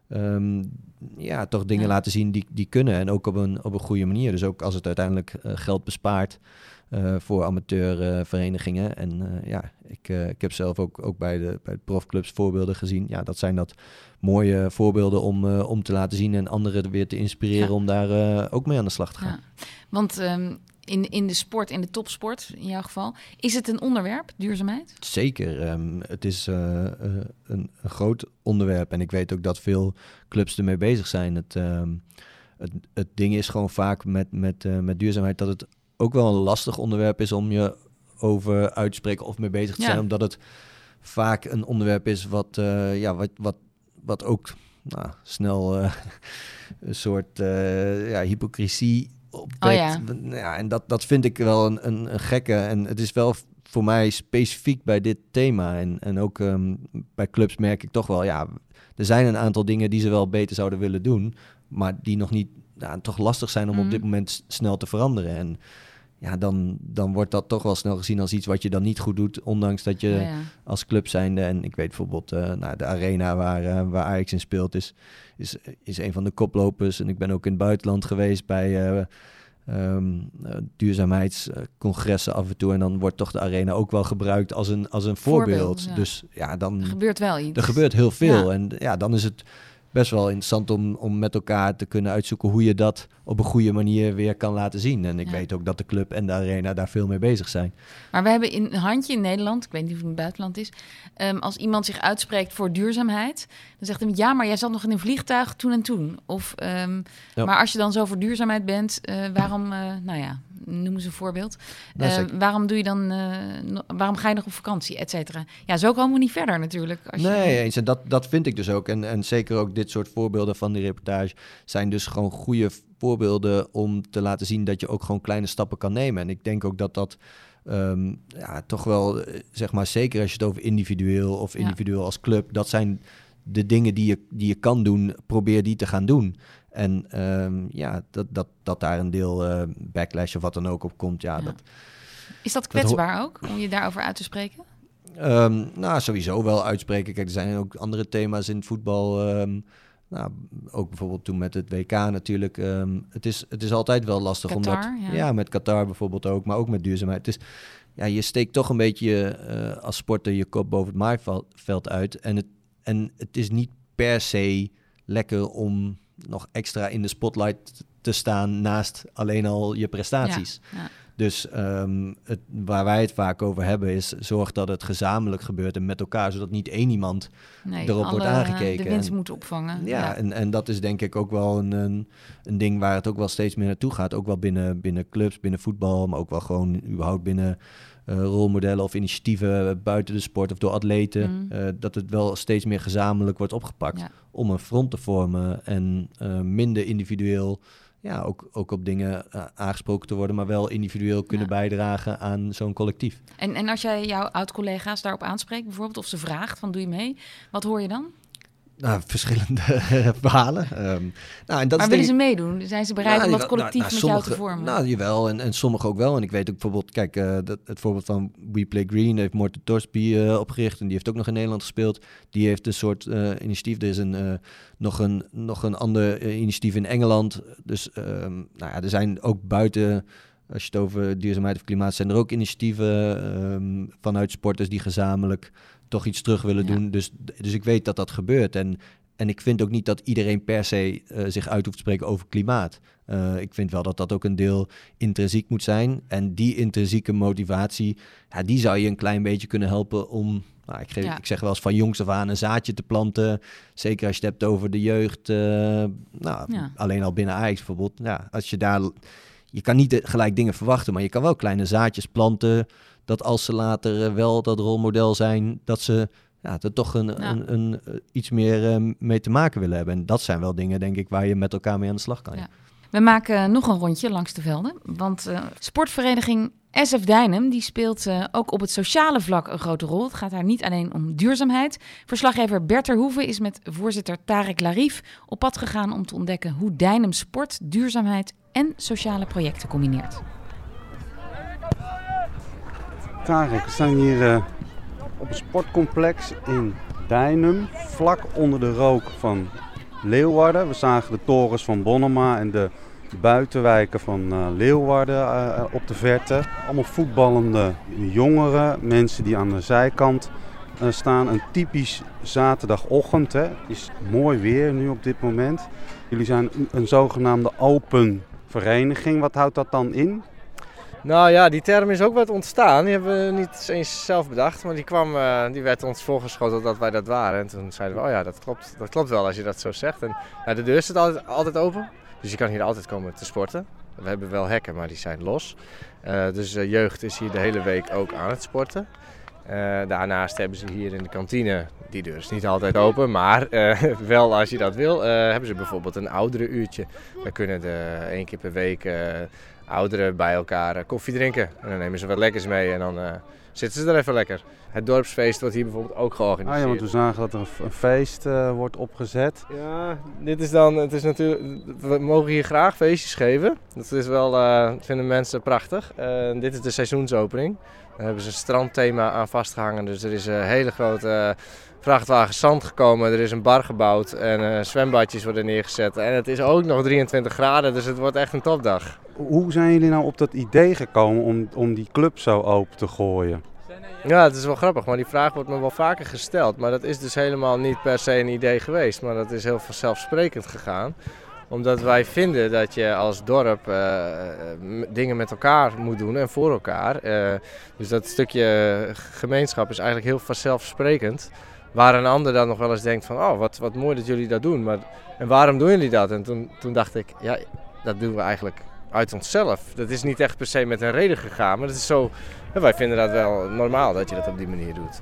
um, ja, toch dingen ja. laten zien die, die kunnen. En ook op een, op een goede manier. Dus ook als het uiteindelijk uh, geld bespaart. Uh, voor amateurverenigingen. Uh, en uh, ja, ik, uh, ik heb zelf ook, ook bij, de, bij de profclubs voorbeelden gezien. Ja, dat zijn dat mooie voorbeelden om, uh, om te laten zien en anderen weer te inspireren ja. om daar uh, ook mee aan de slag te gaan. Ja. Want um, in, in de sport, in de topsport in jouw geval, is het een onderwerp, duurzaamheid? Zeker. Um, het is uh, uh, een, een groot onderwerp en ik weet ook dat veel clubs ermee bezig zijn. Het, um, het, het ding is gewoon vaak met, met, uh, met duurzaamheid dat het ook wel een lastig onderwerp is om je over uit te spreken of mee bezig te ja. zijn. Omdat het vaak een onderwerp is wat, uh, ja, wat, wat, wat ook nou, snel uh, een soort uh, ja, hypocrisie opwekt. Oh ja. Ja, en dat, dat vind ik wel een, een, een gekke. En het is wel voor mij specifiek bij dit thema. En, en ook um, bij clubs merk ik toch wel, ja, er zijn een aantal dingen die ze wel beter zouden willen doen, maar die nog niet, ja, toch lastig zijn om mm. op dit moment snel te veranderen. En ja, dan, dan wordt dat toch wel snel gezien als iets wat je dan niet goed doet, ondanks dat je ja, ja. als club zijnde, en ik weet bijvoorbeeld, uh, nou, de arena waar, uh, waar Ajax in speelt, is, is, is een van de koplopers. En ik ben ook in het buitenland geweest bij, uh, um, uh, duurzaamheidscongressen af en toe. En dan wordt toch de arena ook wel gebruikt als een, als een voorbeeld. voorbeeld ja. Dus ja, dan... Er gebeurt wel iets. Er gebeurt heel veel. Ja. En ja, dan is het best wel interessant om, om met elkaar te kunnen uitzoeken hoe je dat op een goede manier weer kan laten zien. En ik ja. weet ook dat de club en de arena daar veel mee bezig zijn. Maar we hebben in een handje in Nederland, ik weet niet of het in het buitenland is, um, als iemand zich uitspreekt voor duurzaamheid, dan zegt hij, ja, maar jij zat nog in een vliegtuig toen en toen. Of, um, ja. Maar als je dan zo voor duurzaamheid bent, uh, waarom, uh, nou ja, noem eens een voorbeeld. Uh, waarom doe je dan, uh, no, waarom ga je nog op vakantie, et cetera? Ja, zo komen we niet verder natuurlijk. Als nee, je... eens. En dat, dat vind ik dus ook. En, en zeker ook dit soort voorbeelden van die reportage zijn dus gewoon goede voorbeelden om te laten zien dat je ook gewoon kleine stappen kan nemen. En ik denk ook dat dat um, ja, toch wel, zeg maar, zeker als je het over individueel of individueel ja. als club, dat zijn de dingen die je, die je kan doen, probeer die te gaan doen. En um, ja, dat, dat, dat daar een deel uh, backlash of wat dan ook op komt. Ja, ja. Dat, is dat kwetsbaar dat ho- ook, om je daarover uit te spreken? Um, nou, sowieso wel uitspreken. Kijk, er zijn ook andere thema's in het voetbal. Um, nou, ook bijvoorbeeld toen met het W K natuurlijk. Um, het, is, het is altijd wel lastig. Qatar, omdat, ja. ja, met Qatar bijvoorbeeld ook, maar ook met duurzaamheid. Het is, ja, je steekt toch een beetje uh, als sporter je kop boven het maaiveld uit. En het, en het is niet per se lekker om nog extra in de spotlight te staan naast alleen al je prestaties. Ja, ja. Dus um, het, waar wij het vaak over hebben is zorg dat het gezamenlijk gebeurt en met elkaar, zodat niet één iemand nee, erop alle, wordt aangekeken. de winst en, moet opvangen. Ja, ja. En, en dat is denk ik ook wel een, een, een ding waar het ook wel steeds meer naartoe gaat. Ook wel binnen, binnen clubs, binnen voetbal, maar ook wel gewoon überhaupt binnen uh, rolmodellen of initiatieven buiten de sport of door atleten. Mm. Uh, dat het wel steeds meer gezamenlijk wordt opgepakt ja. om een front te vormen en uh, minder individueel ja, ook, ook op dingen uh, aangesproken te worden, maar wel individueel kunnen ja. bijdragen aan zo'n collectief. En, en als jij jouw oud-collega's daarop aanspreekt bijvoorbeeld, of ze vraagt van doe je mee, wat hoor je dan? Nou, verschillende verhalen. Um, nou, en dat maar is willen denk... ze meedoen? Zijn ze bereid nou, om dat collectief nou, nou, met sommige, jou te vormen? Nou, jawel. En, en sommigen ook wel. En ik weet ook bijvoorbeeld, kijk, uh, dat, het voorbeeld van We Play Green heeft Morten Torsby uh, opgericht. En die heeft ook nog in Nederland gespeeld. Die heeft een soort uh, initiatief. Er is een, uh, nog, een, nog een ander uh, initiatief in Engeland. Dus um, nou ja, er zijn ook buiten, als je het over duurzaamheid of klimaat, zijn er ook initiatieven um, vanuit sporters die gezamenlijk toch iets terug willen ja. doen. Dus, dus ik weet dat dat gebeurt. En En ik vind ook niet dat iedereen per se uh, zich uit hoeft te spreken over klimaat. Uh, ik vind wel dat dat ook een deel intrinsiek moet zijn. En die intrinsieke motivatie, ja, die zou je een klein beetje kunnen helpen om, nou, ik, geef, ja. ik zeg wel eens van jongs af aan een zaadje te planten. Zeker als je het hebt over de jeugd. Uh, nou, ja. Alleen al binnen Ajax bijvoorbeeld. Ja, als je daar, je kan niet gelijk dingen verwachten, maar je kan wel kleine zaadjes planten. Dat als ze later wel dat rolmodel zijn, dat ze ja, er toch een, ja. een, een, een, iets meer uh, mee te maken willen hebben. En dat zijn wel dingen, denk ik, waar je met elkaar mee aan de slag kan. Ja. We maken nog een rondje langs de velden. Want uh, sportvereniging S F Dijnem die speelt uh, ook op het sociale vlak een grote rol. Het gaat daar niet alleen om duurzaamheid. Verslaggever Bert Terhoeven is met voorzitter Tarek Larif op pad gegaan om te ontdekken hoe Dijnem sport, duurzaamheid en sociale projecten combineert. Tarek, we staan hier uh, op een sportcomplex in Dijnem, vlak onder de rook van Leeuwarden. We zagen de torens van Bonnema en de buitenwijken van uh, Leeuwarden uh, op de verte. Allemaal voetballende jongeren, mensen die aan de zijkant uh, staan. Een typisch zaterdagochtend. Hè. Het is mooi weer nu op dit moment. Jullie zijn een, een zogenaamde open vereniging. Wat houdt dat dan in? Nou ja, die term is ook wat ontstaan. Die hebben we niet eens zelf bedacht, maar die, kwam, uh, die werd ons voorgeschoteld dat wij dat waren. En toen zeiden we, oh ja, dat klopt, dat klopt wel als je dat zo zegt. En nou, de deur staat altijd, altijd open, dus je kan hier altijd komen te sporten. We hebben wel hekken, maar die zijn los. Uh, dus uh, jeugd is hier de hele week ook aan het sporten. Uh, daarnaast hebben ze hier in de kantine, die deur is niet altijd open, maar uh, wel als je dat wil, uh, hebben ze bijvoorbeeld een oudere uurtje. We kunnen de één keer per week uh, ouderen bij elkaar uh, koffie drinken. En dan nemen ze wat lekkers mee en dan uh, zitten ze er even lekker. Het dorpsfeest wordt hier bijvoorbeeld ook georganiseerd. Ah ja, want we zagen dat er een, een feest uh, wordt opgezet. Ja, dit is dan, het is natuurlijk, we mogen hier graag feestjes geven. Dat is wel, uh, vinden mensen prachtig. Uh, dit is de seizoensopening. Daar hebben ze een strandthema aan vastgehangen, dus er is een hele grote uh, vrachtwagen zand gekomen, er is een bar gebouwd en uh, zwembadjes worden neergezet. En het is ook nog drieëntwintig graden, dus het wordt echt een topdag. Hoe zijn jullie nou op dat idee gekomen om, om die club zo open te gooien? Ja, het is wel grappig, maar die vraag wordt me wel vaker gesteld. Maar dat is dus helemaal niet per se een idee geweest, maar dat is heel vanzelfsprekend gegaan. Omdat wij vinden dat je als dorp uh, dingen met elkaar moet doen en voor elkaar. Uh, dus dat stukje gemeenschap is eigenlijk heel vanzelfsprekend. Waar een ander dan nog wel eens denkt van, oh wat, wat mooi dat jullie dat doen. Maar, en waarom doen jullie dat? En toen, toen dacht ik, ja, dat doen we eigenlijk uit onszelf. Dat is niet echt per se met een reden gegaan, maar dat is zo, ja, wij vinden dat wel normaal dat je dat op die manier doet.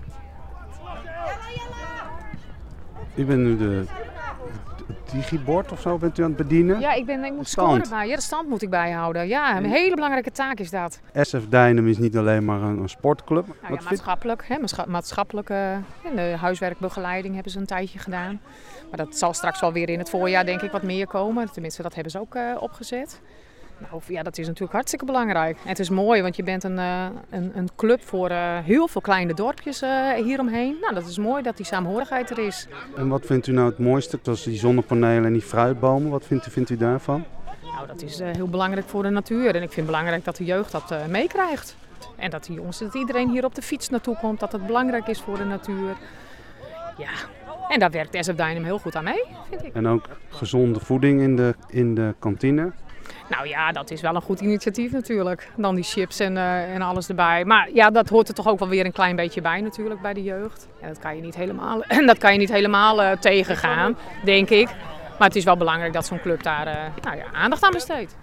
U bent nu de... Het digibord of zo bent u aan het bedienen? Ja, ik, ben, ik moet scoren bij. Ja, de stand moet ik bijhouden. Ja, een hele belangrijke taak is dat. S F Deinum is niet alleen maar een, een sportclub. Nou, ja, maatschappelijk. Hè, maatschappelijke in de huiswerkbegeleiding hebben ze een tijdje gedaan. Maar dat zal straks wel weer in het voorjaar denk ik wat meer komen. Tenminste, dat hebben ze ook uh, opgezet. Nou, ja, dat is natuurlijk hartstikke belangrijk. En het is mooi, want je bent een, uh, een, een club voor uh, heel veel kleine dorpjes uh, hieromheen. Nou, dat is mooi dat die saamhorigheid er is. En wat vindt u nou het mooiste? Dat is die zonnepanelen en die fruitbomen. Wat vindt u, vindt u daarvan? Nou, dat is uh, heel belangrijk voor de natuur. En ik vind het belangrijk dat de jeugd dat uh, meekrijgt. En dat, die jongens, dat iedereen hier op de fiets naartoe komt. Dat het belangrijk is voor de natuur. Ja, en daar werkt S F Deinum heel goed aan mee, vind ik. En ook gezonde voeding in de, in de kantine? Nou ja, dat is wel een goed initiatief natuurlijk. Dan die chips en, uh, en alles erbij. Maar ja, dat hoort er toch ook wel weer een klein beetje bij natuurlijk bij de jeugd. En dat kan je niet helemaal, dat kan je niet helemaal uh, tegengaan, denk ik. Maar het is wel belangrijk dat zo'n club daar uh, nou ja, aandacht aan besteedt.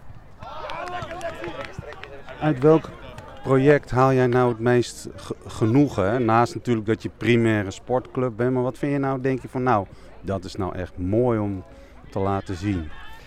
Uit welk project haal jij nou het meest ge- genoegen? Hè? Naast natuurlijk dat je primaire sportclub bent. Maar wat vind je nou, denk je van nou, dat is nou echt mooi om te laten zien?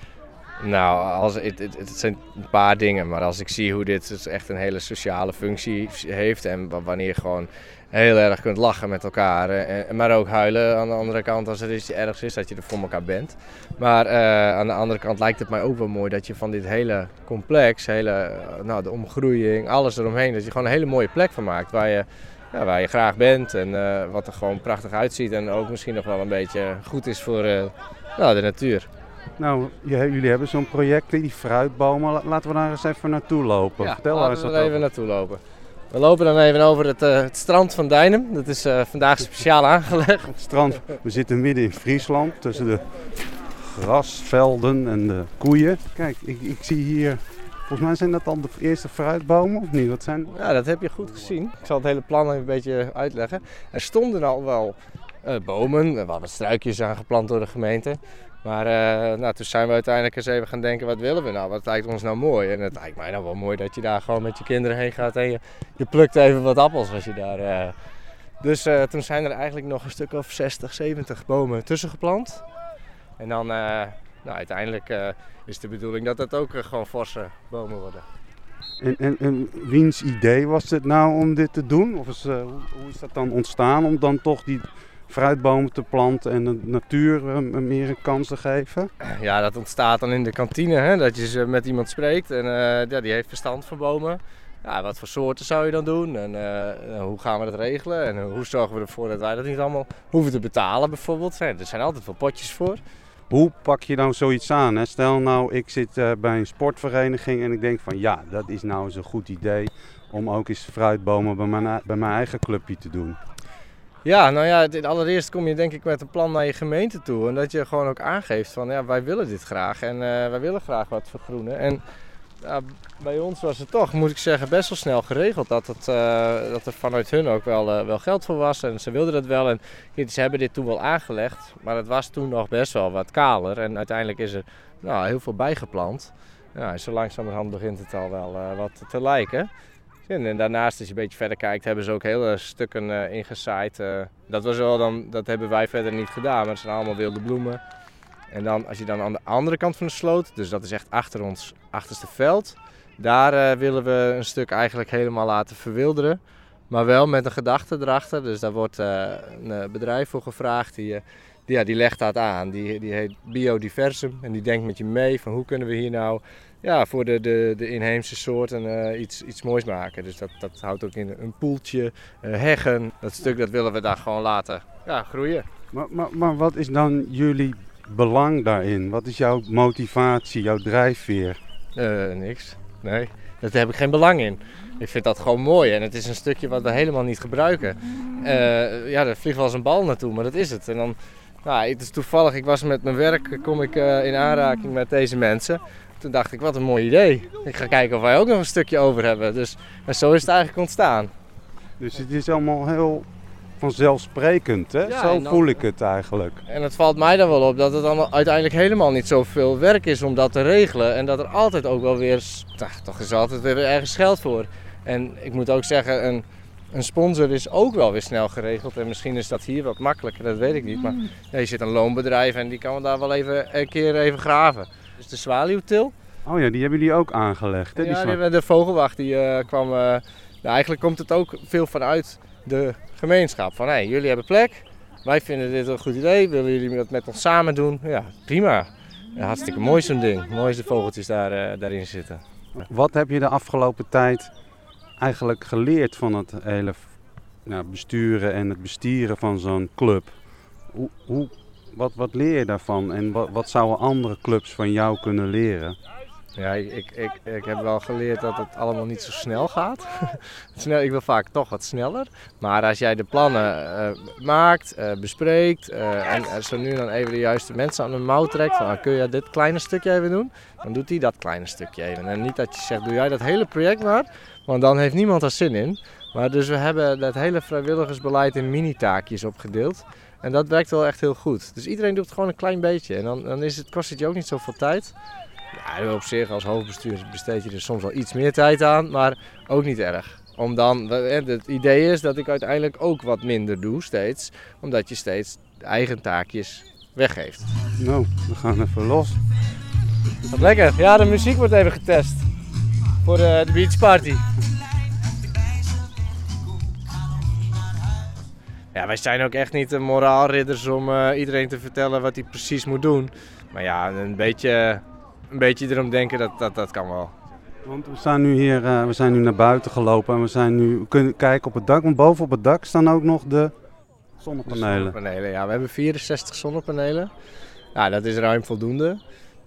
Nou, als, het, het, het zijn een paar dingen, maar als ik zie hoe dit dus echt een hele sociale functie heeft en wanneer je gewoon heel erg kunt lachen met elkaar, en, maar ook huilen aan de andere kant als er iets ergens is, dat je er voor elkaar bent. Maar uh, aan de andere kant lijkt het mij ook wel mooi dat je van dit hele complex, hele, nou, de omgroeiing, alles eromheen, dat je gewoon een hele mooie plek van maakt waar je, ja, waar je graag bent en uh, wat er gewoon prachtig uitziet en ook misschien nog wel een beetje goed is voor uh, nou, de natuur. Nou, jullie hebben zo'n project, die fruitbomen. Laten we daar eens even naartoe lopen. Ja, Vertel laten eens we wat er even over. naartoe lopen. We lopen dan even over het, uh, het strand van Deinum. Dat is uh, vandaag speciaal aangelegd. Het strand, we zitten midden in Friesland, tussen de grasvelden en de koeien. Kijk, ik, ik zie hier, volgens mij zijn dat al de eerste fruitbomen, of niet? Wat zijn? Ja, dat heb je goed gezien. Ik zal het hele plan even een beetje uitleggen. Er stonden al wel uh, bomen, we hadden struikjes aangeplant door de gemeente. Maar uh, nou, toen zijn we uiteindelijk eens even gaan denken, wat willen we nou? Wat lijkt ons nou mooi? En het lijkt mij nou wel mooi dat je daar gewoon met je kinderen heen gaat en je, je plukt even wat appels als je daar... Uh... Dus uh, toen zijn er eigenlijk nog een stuk of zestig, zeventig bomen tussen geplant. En dan, uh, nou, uiteindelijk uh, is de bedoeling dat dat ook uh, gewoon forse bomen worden. En, en, en wiens idee was het nou om dit te doen? Of is, uh, hoe, hoe is dat dan ontstaan om dan toch die fruitbomen te planten en de natuur uh, meer een kans te geven? Ja, dat ontstaat dan in de kantine, hè? Dat je ze met iemand spreekt en uh, ja, die heeft verstand van bomen. Ja, wat voor soorten zou je dan doen en uh, hoe gaan we dat regelen en hoe zorgen we ervoor dat wij dat niet allemaal hoeven te betalen bijvoorbeeld. Ja, er zijn altijd wel potjes voor. Hoe pak je nou zoiets aan? Hè? Stel nou, ik zit uh, bij een sportvereniging en ik denk van ja, dat is nou eens een goed idee om ook eens fruitbomen bij mijn, bij mijn eigen clubje te doen. Ja, nou ja, allereerst kom je denk ik met een plan naar je gemeente toe. En dat je gewoon ook aangeeft van ja, wij willen dit graag en uh, wij willen graag wat vergroenen. En ja, bij ons was het toch, moet ik zeggen, best wel snel geregeld dat, het, uh, dat er vanuit hun ook wel, uh, wel geld voor was. En ze wilden dat wel en ze hebben dit toen wel aangelegd. Maar het was toen nog best wel wat kaler en uiteindelijk is er nou, heel veel bijgeplant. Ja, zo langzamerhand begint het al wel uh, wat te lijken. En daarnaast, als je een beetje verder kijkt, hebben ze ook hele stukken uh, ingezaaid. Uh, dat, was wel dan, dat hebben wij verder niet gedaan, maar het zijn allemaal wilde bloemen. En dan, als je dan aan de andere kant van de sloot, dus dat is echt achter ons achterste veld, daar uh, willen we een stuk eigenlijk helemaal laten verwilderen. Maar wel met een gedachte erachter. Dus daar wordt uh, een bedrijf voor gevraagd. Die, uh, die, ja, die legt dat aan. Die, die heet Biodiversum. En die denkt met je mee van hoe kunnen we hier nou ja, voor de, de, de inheemse soorten uh, iets, iets moois maken. Dus dat, dat houdt ook in een poeltje, uh, heggen. Dat stuk dat willen we daar gewoon laten ja, groeien. Maar, maar, maar wat is dan jullie belang daarin? Wat is jouw motivatie, jouw drijfveer? Uh, niks. Nee, daar heb ik geen belang in. Ik vind dat gewoon mooi en het is een stukje wat we helemaal niet gebruiken. Uh, ja, daar vliegt wel eens een bal naartoe, maar dat is het. En dan, nou, het is toevallig, ik was met mijn werk, kom ik uh, in aanraking met deze mensen. Toen dacht ik, wat een mooi idee. Ik ga kijken of wij ook nog een stukje over hebben. Dus en zo is het eigenlijk ontstaan. Dus het is allemaal heel vanzelfsprekend, hè? Ja, zo dan, voel ik het eigenlijk. En het valt mij dan wel op dat het dan uiteindelijk helemaal niet zoveel werk is om dat te regelen. En dat er altijd ook wel weer, toch, toch is er altijd weer ergens geld voor. En ik moet ook zeggen, een, een sponsor is ook wel weer snel geregeld. En misschien is dat hier wat makkelijker, dat weet ik niet. Maar ja, je zit een loonbedrijf en die kan daar wel even een keer even graven. Dus de zwaluwtil. Oh ja, die hebben jullie ook aangelegd, hè? Ja, die die hebben de vogelwacht die uh, kwam. Uh, nou, eigenlijk komt het ook veel vanuit de gemeenschap. Van hé, hey, jullie hebben plek. Wij vinden dit een goed idee. Willen jullie dat met ons samen doen? Ja, prima. Ja, hartstikke mooi zo'n ding. Mooi als de vogeltjes daar, uh, daarin zitten. Wat heb je de afgelopen tijd eigenlijk geleerd van het hele nou, besturen en het bestieren van zo'n club? Hoe, hoe, wat, wat leer je daarvan en wat, wat zouden andere clubs van jou kunnen leren? Ja, ik, ik, ik heb wel geleerd dat het allemaal niet zo snel gaat. Snel, ik wil vaak toch wat sneller. Maar als jij de plannen uh, maakt, uh, bespreekt uh, en uh, zo nu dan even de juiste mensen aan de mouw trekt. Van, uh, kun je dit kleine stukje even doen? Dan doet hij dat kleine stukje even. En niet dat je zegt, doe jij dat hele project maar. Want dan heeft niemand er zin in. Maar dus we hebben dat hele vrijwilligersbeleid in mini-taakjes opgedeeld. En dat werkt wel echt heel goed. Dus iedereen doet het gewoon een klein beetje. En dan, dan is het, kost het je ook niet zoveel tijd. Ja, op zich als hoofdbestuur besteed je er soms wel iets meer tijd aan, maar ook niet erg. Om dan, het idee is dat ik uiteindelijk ook wat minder doe steeds, omdat je steeds eigen taakjes weggeeft. Nou, we gaan even los. Wat lekker. Ja, de muziek wordt even getest voor de, de beachparty. Ja, wij zijn ook echt niet de moraalridders om uh, iedereen te vertellen wat hij precies moet doen. Maar ja, een beetje... Een beetje erom denken, dat, dat, dat kan wel. Want we zijn nu hier, uh, we zijn nu naar buiten gelopen en we, zijn nu, we kunnen kijken op het dak. Want boven op het dak staan ook nog de zonnepanelen. De zonnepanelen, ja. We hebben vierenzestig zonnepanelen. Ja, dat is ruim voldoende.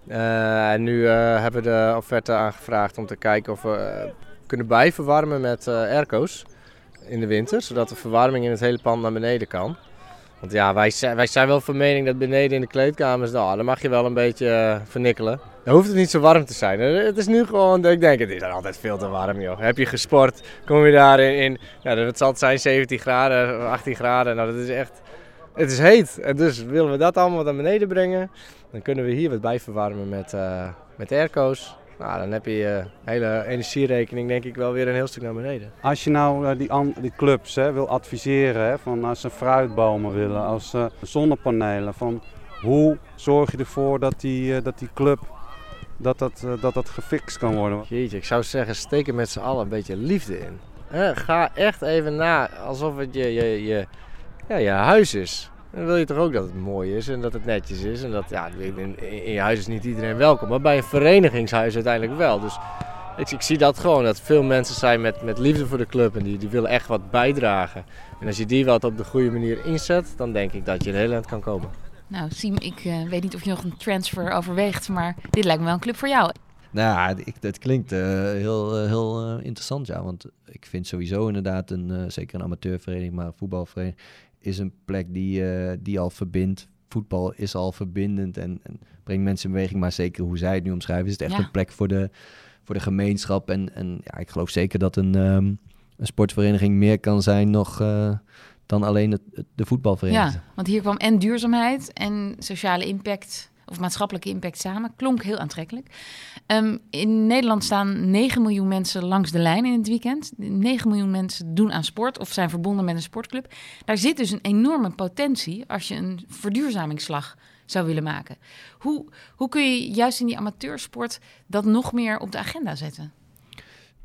Uh, en nu uh, hebben we de offerte aangevraagd om te kijken of we uh, kunnen bijverwarmen met uh, airco's in de winter. Zodat de verwarming in het hele pand naar beneden kan. Want ja, wij zijn, wij zijn wel van mening dat beneden in de kleedkamers, nou, dan mag je wel een beetje uh, vernikkelen. Dan hoeft het niet zo warm te zijn. Het is nu gewoon, ik denk, het is altijd veel te warm, joh. Heb je gesport, kom je daarin in, nou, het zal het zijn zeventien graden, achttien graden, nou dat is echt, het is heet. En dus willen we dat allemaal naar beneden brengen, dan kunnen we hier wat bijverwarmen met, uh, met airco's. Nou, dan heb je je hele energierekening denk ik wel weer een heel stuk naar beneden. Als je nou uh, die, die clubs hè, wil adviseren, hè, van als ze fruitbomen willen, als uh, zonnepanelen, van hoe zorg je ervoor dat die, uh, dat die club dat dat, uh, dat dat gefixt kan worden? Jeetje, ik zou zeggen, steek er met z'n allen een beetje liefde in. He, ga echt even na alsof het je, je, je, ja, je huis is. Dan wil je toch ook dat het mooi is en dat het netjes is. En dat, ja, in, in je huis is niet iedereen welkom, maar bij een verenigingshuis uiteindelijk wel. Dus ik, ik zie dat gewoon, dat veel mensen zijn met, met liefde voor de club en die, die willen echt wat bijdragen. En als je die wat op de goede manier inzet, dan denk ik dat je een heel eind kan komen. Nou, Siem, ik uh, weet niet of je nog een transfer overweegt, maar dit lijkt me wel een club voor jou. Nou, ik, dat klinkt uh, heel, uh, heel uh, interessant, ja. Want ik vind sowieso inderdaad, een, uh, zeker een amateurvereniging, maar een voetbalvereniging, is een plek die, uh, die al verbindt. Voetbal is al verbindend en, en brengt mensen in beweging. Maar zeker hoe zij het nu omschrijven, is het echt ja. een plek voor de, voor de gemeenschap. En, en ja, ik geloof zeker dat een, um, een sportvereniging meer kan zijn nog uh, dan alleen het, de voetbalvereniging. Ja, want hier kwam en duurzaamheid en sociale impact of maatschappelijke impact samen. Klonk heel aantrekkelijk. Um, in Nederland staan negen miljoen mensen langs de lijn in het weekend. negen miljoen mensen doen aan sport of zijn verbonden met een sportclub. Daar zit dus een enorme potentie als je een verduurzamingsslag zou willen maken. Hoe, hoe kun je juist in die amateursport dat nog meer op de agenda zetten?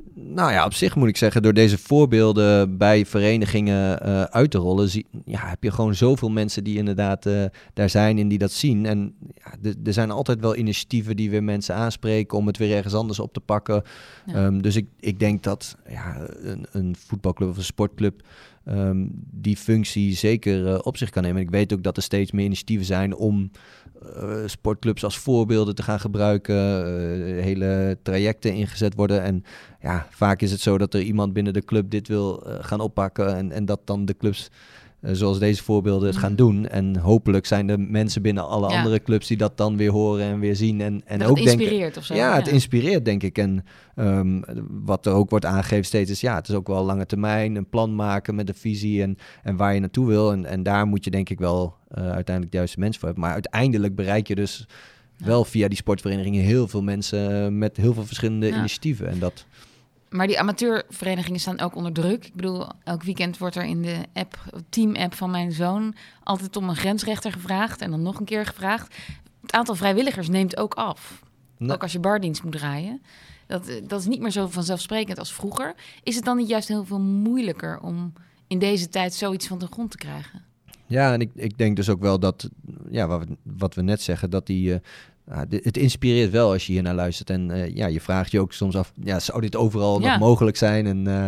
Nou ja, op zich moet ik zeggen, door deze voorbeelden bij verenigingen uh, uit te rollen, zie, ja, heb je gewoon zoveel mensen die inderdaad uh, daar zijn en die dat zien. En ja, er zijn altijd wel initiatieven die weer mensen aanspreken om het weer ergens anders op te pakken. Ja. Um, dus ik, ik denk dat ja, een, een voetbalclub of een sportclub um, die functie zeker uh, op zich kan nemen. En ik weet ook dat er steeds meer initiatieven zijn om uh, sportclubs als voorbeelden te gaan gebruiken. Uh, hele trajecten ingezet worden. En ja, vaak is het zo dat er iemand binnen de club dit wil uh, gaan oppakken. En, en dat dan de clubs, uh, zoals deze voorbeelden, het gaan doen. En hopelijk zijn er mensen binnen alle ja. andere clubs die dat dan weer horen en weer zien. En, en dat ook het inspireert denken, of zo. Ja, het ja. inspireert, denk ik. En um, wat er ook wordt aangegeven steeds is, ja, het is ook wel lange termijn. Een plan maken met een visie en, en waar je naartoe wil. En, en daar moet je denk ik wel uh, uiteindelijk de juiste mensen voor hebben. Maar uiteindelijk bereik je dus ja. wel via die sportverenigingen heel veel mensen uh, met heel veel verschillende ja. initiatieven. En dat... Maar die amateurverenigingen staan ook onder druk. Ik bedoel, elk weekend wordt er in de app, team-app van mijn zoon altijd om een grensrechter gevraagd en dan nog een keer gevraagd. Het aantal vrijwilligers neemt ook af. Nee. Ook als je bardienst moet draaien. Dat, dat is niet meer zo vanzelfsprekend als vroeger. Is het dan niet juist heel veel moeilijker om in deze tijd zoiets van de grond te krijgen? Ja, en ik, ik denk dus ook wel dat, ja, wat we, wat we net zeggen, dat die... Uh, Ja, het inspireert wel als je hier naar luistert. En uh, ja, je vraagt je ook soms af, ja, zou dit overal ja. nog mogelijk zijn? En uh,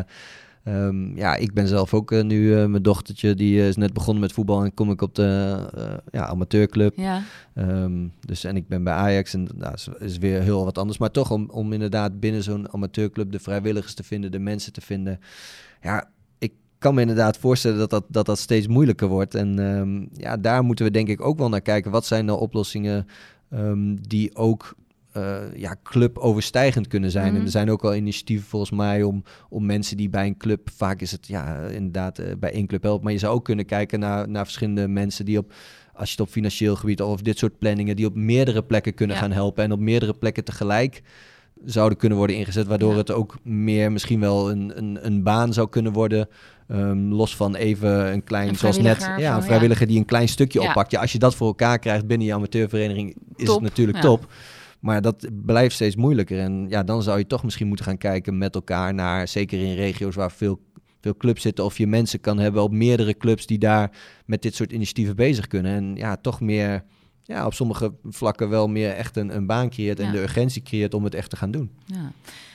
um, ja, ik ben zelf ook uh, nu, uh, mijn dochtertje, die uh, is net begonnen met voetbal en kom ik op de uh, ja, amateurclub. Ja. Um, dus, en ik ben bij Ajax en dat nou, is, is weer heel wat anders. Maar toch om, om inderdaad binnen zo'n amateurclub de vrijwilligers te vinden, de mensen te vinden. Ja, ik kan me inderdaad voorstellen dat dat, dat, dat steeds moeilijker wordt. En um, ja, daar moeten we denk ik ook wel naar kijken. Wat zijn nou oplossingen Um, die ook uh, ja, cluboverstijgend kunnen zijn. Mm-hmm. En er zijn ook al initiatieven volgens mij om, om mensen die bij een club, vaak is het ja inderdaad uh, bij één club helpt, maar je zou ook kunnen kijken naar, naar verschillende mensen die op, als je het op financieel gebied of dit soort planningen, die op meerdere plekken kunnen ja. gaan helpen en op meerdere plekken tegelijk zouden kunnen worden ingezet, waardoor ja. het ook meer misschien wel een, een, een baan zou kunnen worden. Um, los van even een klein, een zoals net, ja, van, een vrijwilliger ja. die een klein stukje ja. oppakt. Ja, als je dat voor elkaar krijgt binnen je amateurvereniging, is top. Het natuurlijk ja. top. Maar dat blijft steeds moeilijker. En ja, dan zou je toch misschien moeten gaan kijken met elkaar naar, zeker in regio's waar veel, veel clubs zitten, of je mensen kan hebben op meerdere clubs die daar met dit soort initiatieven bezig kunnen. En ja, toch meer, ja, op sommige vlakken wel meer echt een, een baan creëert en ja. de urgentie creëert om het echt te gaan doen. Ja.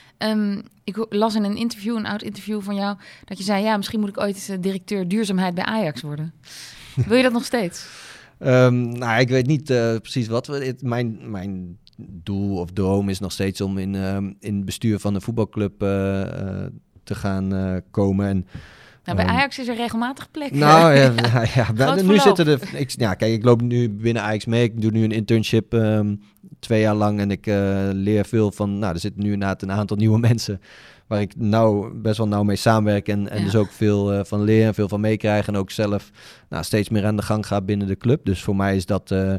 Um, ik las in een interview, een oud interview van jou, dat je zei, ja, misschien moet ik ooit eens directeur duurzaamheid bij Ajax worden. Wil je dat nog steeds? Um, nou, ik weet niet uh, precies wat. Het, mijn, mijn doel of droom is nog steeds om in, um, in het bestuur van een voetbalclub uh, uh, te gaan uh, komen. En, nou, bij um, Ajax is er regelmatig plek. Nou ja, ja, ja, ja nu zitten er. Ik, ja, kijk, ik loop nu binnen Ajax mee. Ik doe nu een internship um, twee jaar lang en ik uh, leer veel van. Nou, er zitten nu inderdaad een aantal nieuwe mensen waar ik nou best wel nauw mee samenwerk en, en ja. dus ook veel uh, van leer en veel van meekrijg en ook zelf nou, steeds meer aan de gang ga binnen de club. Dus voor mij is dat uh,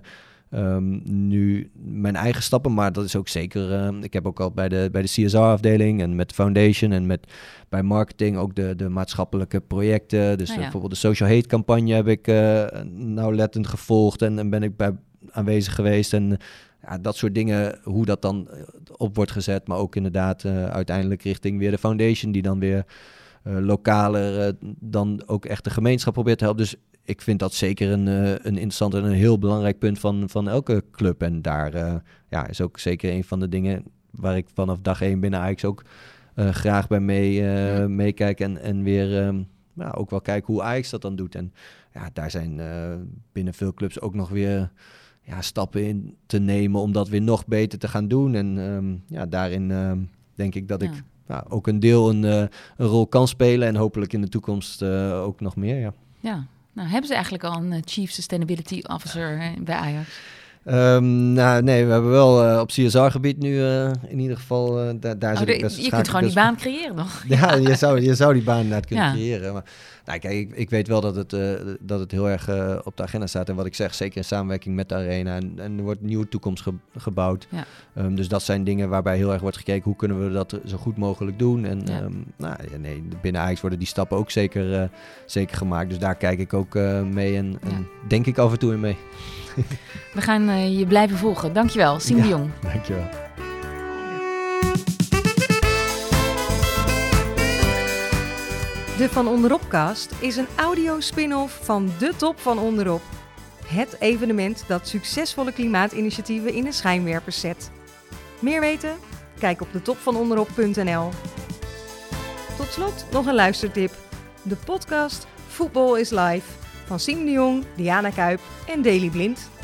um, nu mijn eigen stappen, maar dat is ook zeker. Uh, ik heb ook al bij de, bij de C S R-afdeling en met de foundation en met bij marketing ook de, de maatschappelijke projecten. Dus oh ja. uh, bijvoorbeeld de Social Hate campagne heb ik uh, nauwlettend gevolgd en, en ben ik bij aanwezig geweest en ja, dat soort dingen, hoe dat dan op wordt gezet, maar ook inderdaad uh, uiteindelijk richting weer de foundation, die dan weer uh, lokaler uh, dan ook echt de gemeenschap probeert te helpen. Dus ik vind dat zeker een, uh, een interessant en een heel belangrijk punt van, van elke club. En daar uh, ja, is ook zeker een van de dingen waar ik vanaf dag één binnen Ajax ook uh, graag bij mee, uh, ja. meekijk en, en weer um, nou, ook wel kijken hoe Ajax dat dan doet. En ja, daar zijn uh, binnen veel clubs ook nog weer ja, stappen in te nemen om dat weer nog beter te gaan doen. En um, ja, daarin um, denk ik dat ja. ik nou, ook een deel een, uh, een rol kan spelen en hopelijk in de toekomst uh, ook nog meer. Ja. ja, nou hebben ze eigenlijk al een uh, Chief Sustainability Officer uh, bij Ajax? Um, nou, nee, we hebben wel uh, op C S R-gebied nu uh, in ieder geval, uh, da- daar oh, zit de, ik best Je kunt gewoon best... die baan creëren nog. Ja, je zou, je zou die baan inderdaad kunnen ja. creëren. Maar nou, kijk, ik, ik weet wel dat het, uh, dat het heel erg uh, op de agenda staat. En wat ik zeg, zeker in samenwerking met de Arena. En, en er wordt een nieuwe toekomst ge- gebouwd. Ja. Um, dus dat zijn dingen waarbij heel erg wordt gekeken, hoe kunnen we dat zo goed mogelijk doen. En ja. um, nou, ja, nee, binnen Ajax worden die stappen ook zeker, uh, zeker gemaakt. Dus daar kijk ik ook uh, mee en, en ja. denk ik af en toe in mee. We gaan uh, je blijven volgen. Dankjewel, Siem ja, de Jong. Dankjewel. De Van Onderopcast is een audio spin-off van De Top van Onderop. Het evenement dat succesvolle klimaatinitiatieven in de schijnwerpers zet. Meer weten? Kijk op de top van onderop punt n l. Tot slot nog een luistertip. De podcast Voetbal is Live van Siem de Jong, Diana Kuip en Daley Blind.